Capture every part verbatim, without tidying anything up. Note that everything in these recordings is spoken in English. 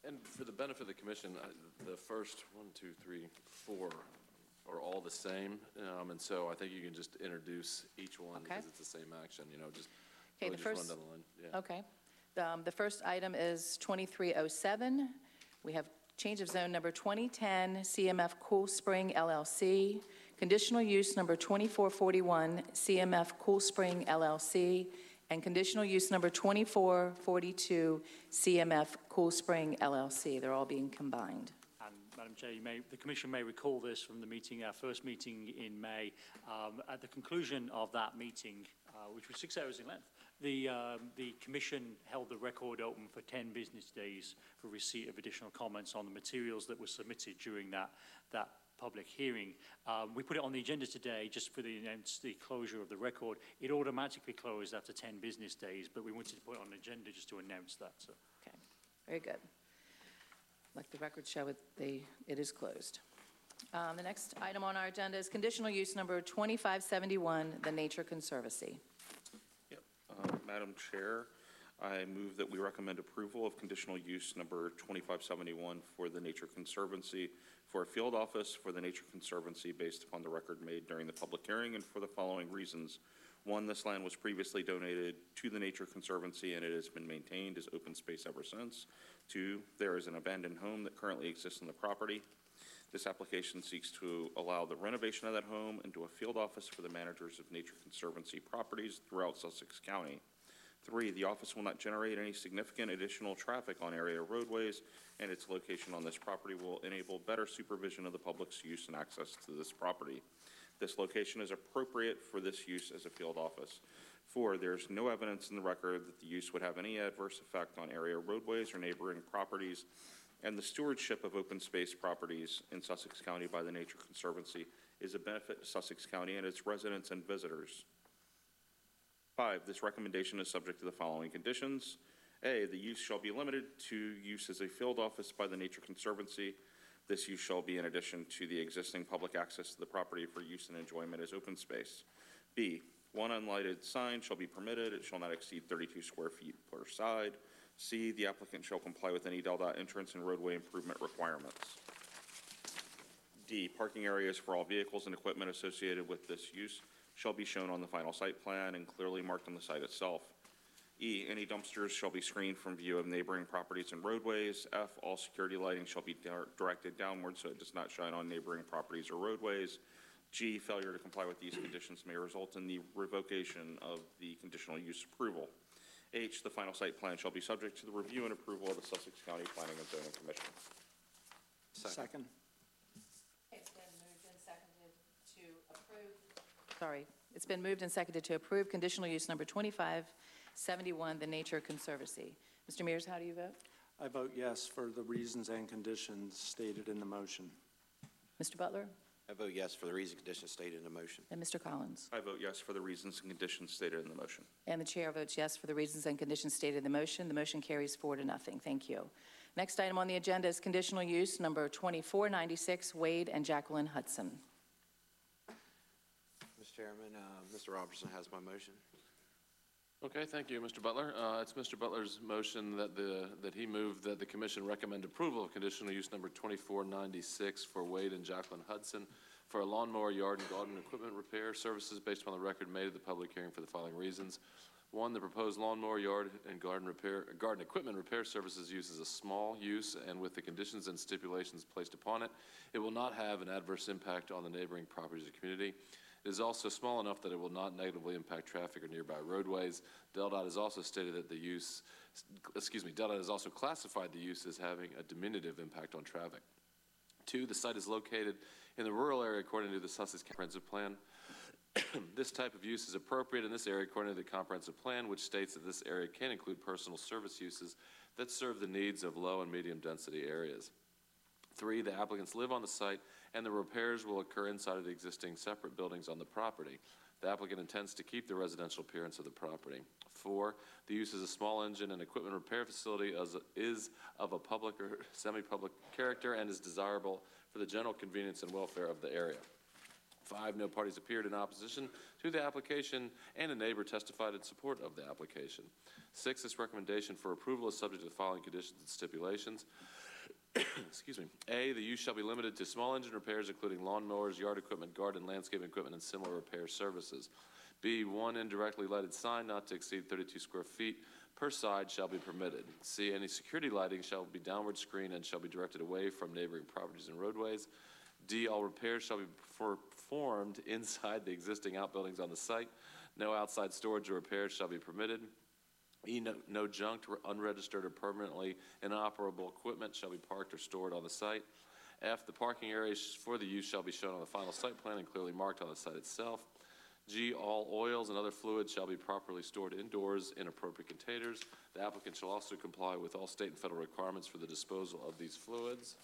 And for the benefit of the commission, uh, the first one, two, three, four are all the same, um, and so I think you can just introduce each one Okay. because it's the same action. You know, just Okay, really the just run first- down the line. Yeah. Okay. The, um, the first item is twenty-three oh seven. We have change of zone number twenty ten, C M F Cool Spring L L C. Conditional use number twenty-four forty-one, C M F Cool Spring L L C. And conditional use number twenty-four forty-two, C M F Cool Spring L L C. They're all being combined. And Madam Chair, you may, the Commission may recall this from the meeting, our first meeting in May. Um, at the conclusion of that meeting, uh, which was six hours in length, the, um, the Commission held the record open for ten business days for receipt of additional comments on the materials that were submitted during that, that public hearing. Um, we put it on the agenda today just for the, the closure of the record. It automatically closed after ten business days, but we wanted to put it on the agenda just to announce that. So. Okay, very good. Let the record show it, they, it is closed. Um, the next item on our agenda is conditional use number twenty-five seventy-one, the Nature Conservancy. Yep. Uh, Madam Chair, I move that we recommend approval of conditional use number twenty-five seventy-one for the Nature Conservancy for a field office for the Nature Conservancy based upon the record made during the public hearing and for the following reasons. One, this land was previously donated to the Nature Conservancy and it has been maintained as open space ever since. Two, there is an abandoned home that currently exists on the property. This application seeks to allow the renovation of that home into a field office for the managers of Nature Conservancy properties throughout Sussex County. Three, the office will not generate any significant additional traffic on area roadways, and its location on this property will enable better supervision of the public's use and access to this property. This location is appropriate for this use as a field office. Four, there's no evidence in the record that the use would have any adverse effect on area roadways or neighboring properties, and the stewardship of open space properties in Sussex County by the Nature Conservancy is a benefit to Sussex County and its residents and visitors. Five, this recommendation is subject to the following conditions. A, the use shall be limited to use as a field office by the Nature Conservancy. This use shall be in addition to the existing public access to the property for use and enjoyment as open space. B, one unlighted sign shall be permitted. It shall not exceed thirty-two square feet per side. C, the applicant shall comply with any DelDOT entrance and roadway improvement requirements. D, parking areas for all vehicles and equipment associated with this use shall be shown on the final site plan and clearly marked on the site itself. E, any dumpsters shall be screened from view of neighboring properties and roadways. F, all security lighting shall be directed downward so it does not shine on neighboring properties or roadways. G, failure to comply with these conditions may result in the revocation of the conditional use approval. H, the final site plan shall be subject to the review and approval of the Sussex County Planning and Zoning Commission. Second. Second. It's been moved and seconded to approve. Sorry, it's been moved and seconded to approve conditional use number twenty-five seventy-one, the Nature Conservancy. Mister Mears, how do you vote? I vote yes for the reasons and conditions stated in the motion. Mister Butler? I vote yes for the reasons and conditions stated in the motion. And Mister Collins? I vote yes for the reasons and conditions stated in the motion. And the chair votes yes for the reasons and conditions stated in the motion. The motion carries four to nothing. Thank you. Next item on the agenda is conditional use number twenty-four ninety-six, Wade and Jacqueline Hudson. Mister Chairman, uh, Mister Robertson has my motion. Okay, thank you, Mister Butler. Uh, it's Mister Butler's motion that the that he moved that the commission recommend approval of conditional use number twenty-four ninety-six for Wade and Jacqueline Hudson for a lawnmower, yard, and garden equipment repair services based upon the record made at the public hearing for the following reasons. One, the proposed lawnmower, yard, and garden repair garden equipment repair services use is a small use, and with the conditions and stipulations placed upon it, it will not have an adverse impact on the neighboring properties of the community. It is also small enough that it will not negatively impact traffic or nearby roadways. DelDOT has also stated that the use, excuse me, DelDOT has also classified the use as having a diminutive impact on traffic. Two, the site is located in the rural area according to the Sussex Comprehensive Plan. This type of use is appropriate in this area according to the Comprehensive Plan, which states that this area can include personal service uses that serve the needs of low and medium density areas. Three, the applicants live on the site and the repairs will occur inside of the existing separate buildings on the property. The applicant intends to keep the residential appearance of the property. Four, the use is a small engine and equipment repair facility as is of a public or semi-public character and is desirable for the general convenience and welfare of the area. Five, no parties appeared in opposition to the application, and a neighbor testified in support of the application. Six, this recommendation for approval is subject to the following conditions and stipulations. Excuse me. A, the use shall be limited to small engine repairs, including lawn mowers, yard equipment, garden, landscaping equipment, and similar repair services. B, one indirectly lighted sign not to exceed thirty-two square feet per side shall be permitted. C, any security lighting shall be downward screened and shall be directed away from neighboring properties and roadways. D, all repairs shall be performed inside the existing outbuildings on the site. No outside storage or repairs shall be permitted. E, no, no junked, unregistered, or permanently inoperable equipment shall be parked or stored on the site. F, the parking areas for the use shall be shown on the final site plan and clearly marked on the site itself. G, all oils and other fluids shall be properly stored indoors in appropriate containers. The applicant shall also comply with all state and federal requirements for the disposal of these fluids.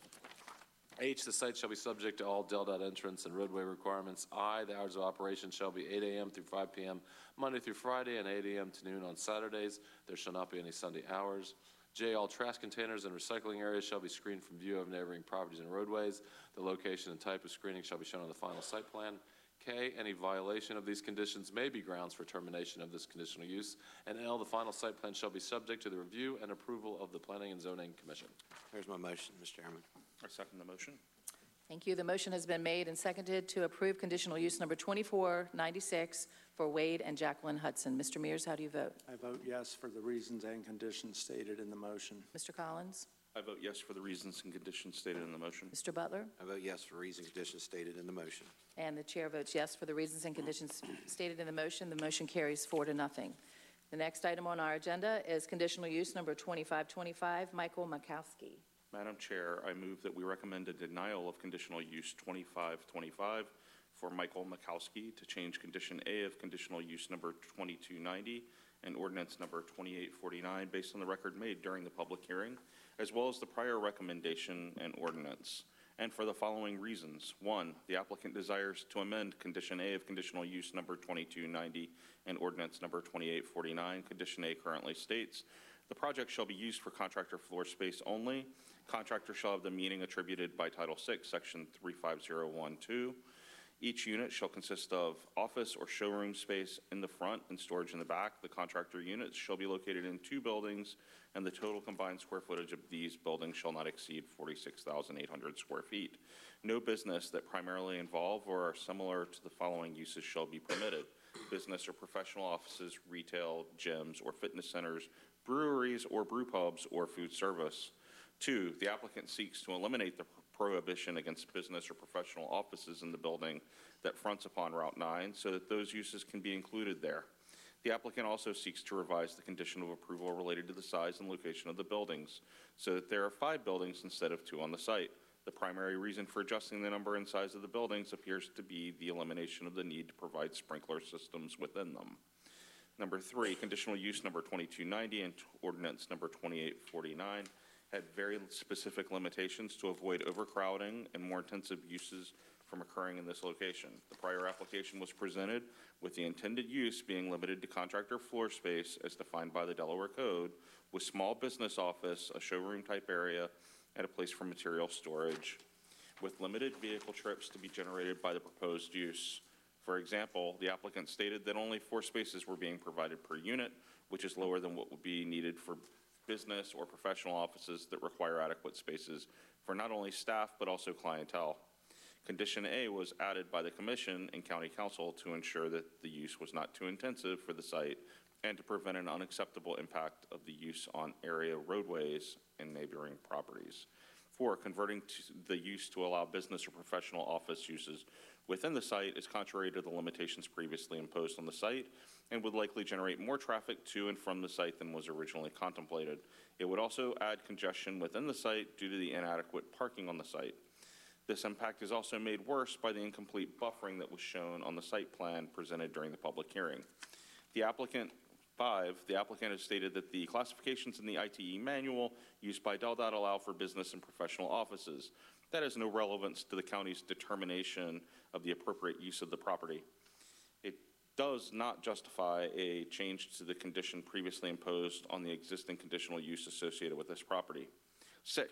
H, the site shall be subject to all Del Dot entrance and roadway requirements. I, the hours of operation shall be eight A M through five P M Monday through Friday, and eight A M to noon on Saturdays. There shall not be any Sunday hours. J, all trash containers and recycling areas shall be screened from view of neighboring properties and roadways. The location and type of screening shall be shown on the final site plan. K, any violation of these conditions may be grounds for termination of this conditional use. And L, the final site plan shall be subject to the review and approval of the Planning and Zoning Commission. There's my motion, Mister Chairman. I second the motion. Thank you. The motion has been made and seconded to approve conditional use number twenty-four ninety-six for Wade and Jacqueline Hudson. Mister Mears, how do you vote? I vote yes for the reasons and conditions stated in the motion. Mister Collins? I vote yes for the reasons and conditions stated in the motion. Mister Butler? I vote yes for reasons and conditions stated in the motion. And the chair votes yes for the reasons and conditions stated in the motion. The motion carries four to nothing. The next item on our agenda is conditional use number twenty-five twenty-five, Michael Makowski. Madam Chair, I move that we recommend a denial of conditional use twenty-five twenty-five for Michael Makowski to change condition A of conditional use number twenty-two ninety and ordinance number twenty-eight forty-nine based on the record made during the public hearing, as well as the prior recommendation and ordinance, and for the following reasons. One, the applicant desires to amend condition A of conditional use number twenty-two ninety and ordinance number twenty-eight forty-nine. Condition A currently states, the project shall be used for contractor floor space only. Contractor shall have the meaning attributed by Title six, Section three five zero one two. Each unit shall consist of office or showroom space in the front and storage in the back. The contractor units shall be located in two buildings, and the total combined square footage of these buildings shall not exceed forty-six thousand eight hundred square feet. No business that primarily involve or are similar to the following uses shall be permitted: business or professional offices, retail, gyms, or fitness centers, breweries or brew pubs, or food service. Two, the applicant seeks to eliminate the prohibition against business or professional offices in the building that fronts upon Route nine so that those uses can be included there. The applicant also seeks to revise the condition of approval related to the size and location of the buildings so that there are five buildings instead of two on the site. The primary reason for adjusting the number and size of the buildings appears to be the elimination of the need to provide sprinkler systems within them. Number three, conditional use number twenty-two ninety and ordinance number twenty-eight forty-nine had very specific limitations to avoid overcrowding and more intensive uses from occurring in this location. The prior application was presented with the intended use being limited to contractor floor space as defined by the Delaware Code, with small business office, a showroom type area, and a place for material storage, with limited vehicle trips to be generated by the proposed use. For example, the applicant stated that only four spaces were being provided per unit, which is lower than what would be needed for business or professional offices that require adequate spaces for not only staff but also clientele. Condition A was added by the Commission and County Council to ensure that the use was not too intensive for the site and to prevent an unacceptable impact of the use on area roadways and neighboring properties. Four, converting to the use to allow business or professional office uses within the site is contrary to the limitations previously imposed on the site and would likely generate more traffic to and from the site than was originally contemplated. It would also add congestion within the site due to the inadequate parking on the site. This impact is also made worse by the incomplete buffering that was shown on the site plan presented during the public hearing. The applicant, five, the applicant has stated that the classifications in the I T E manual used by Del Dot allow for business and professional offices. That has no relevance to the county's determination of the appropriate use of the property. It does not justify a change to the condition previously imposed on the existing conditional use associated with this property. Six,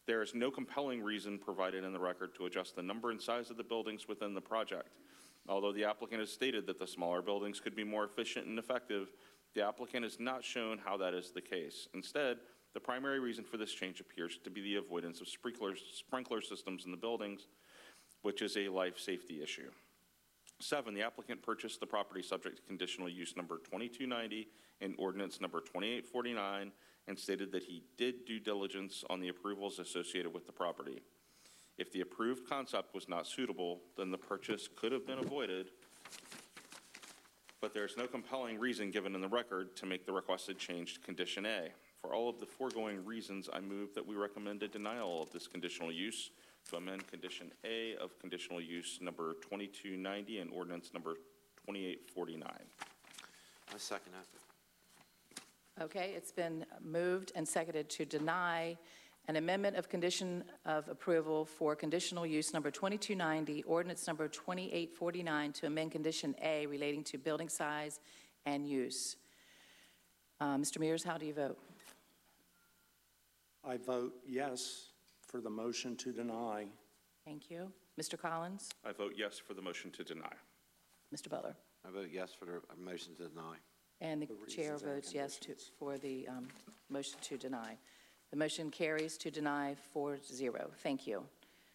There is no compelling reason provided in the record to adjust the number and size of the buildings within the project. Although the applicant has stated that the smaller buildings could be more efficient and effective, the applicant has not shown how that is the case. Instead, the primary reason for this change appears to be the avoidance of sprinklers, sprinkler systems in the buildings, which is a life safety issue. Seven, the applicant purchased the property subject to conditional use number twenty-two ninety and ordinance number twenty-eight forty-nine and stated that he did due diligence on the approvals associated with the property. If the approved concept was not suitable, then the purchase could have been avoided, but there is no compelling reason given in the record to make the requested change to condition A. For all of the foregoing reasons, I move that we recommend a denial of this conditional use to amend condition A of conditional use number twenty-two ninety and ordinance number twenty-eight forty-nine. I second that. Okay, it's been moved and seconded to deny an amendment of condition of approval for conditional use number twenty-two ninety, ordinance number twenty-eight forty-nine, to amend condition A relating to building size and use. Uh, Mister Mears, how do you vote? I vote yes for the motion to deny. Thank you. Mister Collins? I vote yes for the motion to deny. Mister Butler? I vote yes for the motion to deny. And the The chair reasons and votes yes to, conditions. for the um, motion to deny. The motion carries to deny four zero. Thank you.